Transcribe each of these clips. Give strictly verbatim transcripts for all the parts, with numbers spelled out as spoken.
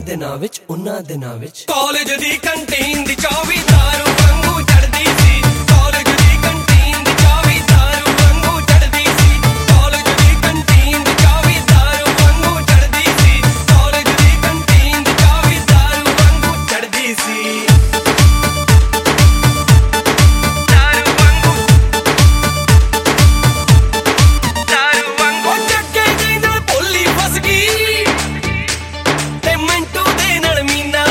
ਦਿਨਾਂ ਵਿੱਚ ਉਹਨਾਂ ਦਿਨਾਂ ਵਿੱਚ ਕਾਲਜ ਦੀ ਕੰਟੀਨ ਦੀ ਚਾਵੀ ਦਾਰੂ ਵਾਂਗੂ ਚੜਦੀ ਸੀ। ਕਾਲਜ ਦੀ ਕੰਟੀਨ ਦੀ ਚਾਵੀ ਦਾਰੂ ਵਾਂਗੂ ਚੜਦੀ ਸੀ। ਕਾਲਜ ਦੀ ਕੰਟੀਨ ਦੀ ਚਾਵੀ ਦਾਰੂ ਵਾਂਗੂ ਚੜਦੀ ਸੀ। ਕਾਲਜ ਦੀ ਕੰਟੀਨ ਦੀ ਚਾਵੀ ਦਾਰੂ ਵਾਂਗੂ ਚੜਦੀ ਸੀ। ਦਾਰੂ ਵਾਂਗੂ ਦਾਰੂ ਵਾਂਗੂ ਚੱਕੇ ਦੇ ਨਾਲ ਭੋਲੀ ਫਸ ਗਈ ਤੇ ਮਿੰਟੂ ਦੇ ਨਾਲ ਮੀਨਾ।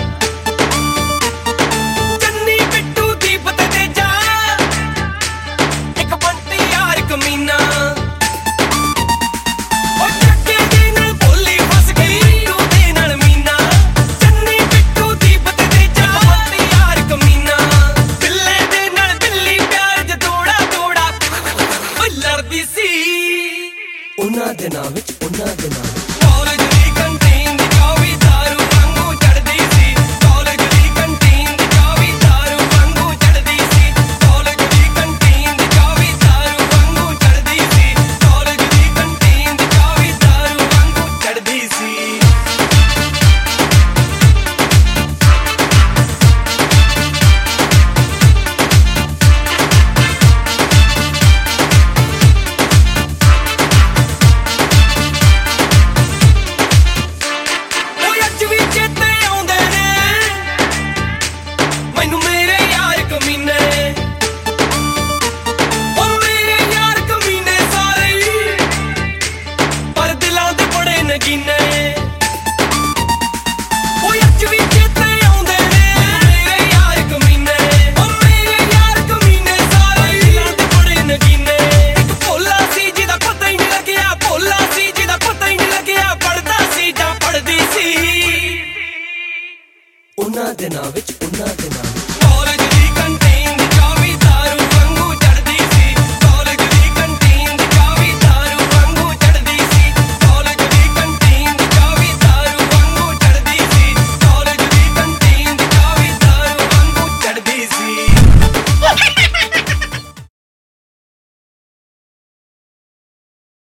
ਚੰਨੀ ਬਿੱਟੂ ਦੀਪਤ ਤੇ ਜਾ ਇੱਕ ਬੰਟੀ ਯਾਰ ਕਮੀਨਾ। ਉਹ ਚੱਕੇ ਦੇ ਨਾਲ ਭੋਲੀ ਫਸ ਗਈ ਮਿੰਟੂ ਦੇ ਨਾਲ ਮੀਨਾ। ਚੰਨੀ ਬਿੱਟੂ ਦੀਪਤ ਤੇ ਜਾ ਬੰਟੀ ਯਾਰ ਕਮੀਨਾ। ਬਿੱਲੇ ਦੇ ਨਾਲ ਬਿੱਲੀ ਪਿਆਰ ਚ ਤੋੜਾ ਤੋੜਾ ਉਹ ਲੜਦੀ ਸੀ। ਉਹਨਾਂ ਦਿਨਾਂ ਵਿੱਚ ਉਹਨਾਂ ਦਿਨਾਂ ਵਿੱਚ ਕਾਲਜ ਦੀ ਕੰਟੀਨ ਦੀ ਚਾਵੀ ਦਾਰੂ ਵਾਂਗੂ ਚੜਦੀ ਸੀ। ਕਾਲਜ ਦੀ ਕੰਟੀਨ ਦੀ ਚਾਵੀ ਦਾਰੂ ਵਾਂਗੂ ਚੜਦੀ ਸੀ। ਕਾਲਜ ਦੀ ਕੰਟੀਨ ਦੀ ਚਾਵੀ ਦਾਰੂ ਵਾਂਗੂ ਚੜਦੀ ਸੀ। ਕਾਲਜ ਦੀ ਕੰਟੀਨ ਦੀ ਚਾਵੀ ਦਾਰੂ ਵਾਂਗੂ ਚੜਦੀ ਸੀ। ਉਹ ਅੱਜ ਵੀ ਚੇਤੇ ਆਉਂਦੇ ਨੇ ਮੈਨੂੰ ਮੇਰੇ ਯਾਰ ਕਮੀਨੇ। ਉਹ ਮੇਰੇ ਯਾਰ ਕਮੀਨੇ ਸਾਰੇ ਹੀ, ਪਰ ਦਿਲਾਂ ਦੇ ਬੜੇ ਨਗੀਨੇ। ਉਹ ਅੱਜ ਵੀ ਚੇਤੇ ਆਉਂਦੇ ਨੇ ਮੇਰੇ ਯਾਰ ਕਮੀਨੇ। ਉਹ ਮੇਰੇ ਯਾਰ ਕਮੀਨੇ ਸਾਰੇ ਹੀ, ਦਿਲਾਂ ਦੇ ਬੜੇ ਨਗੀਨੇ। ਇੱਕ ਭੋਲਾ ਸੀ ਜਿਹਦਾ ਪਤਾ ਹੀ ਨਹੀਂ ਲੱਗਿਆ, ਭੋਲਾ ਸੀ ਜਿਹਦਾ ਪਤਾ ਹੀ ਨਹੀਂ ਲੱਗਿਆ ਪੜਦਾ ਸੀ ਜਾਂ ਪੜਦੀ ਸੀ। ਉਹਨਾਂ ਦਿਨਾਂ ਵਿੱਚ ਉਹਨਾਂ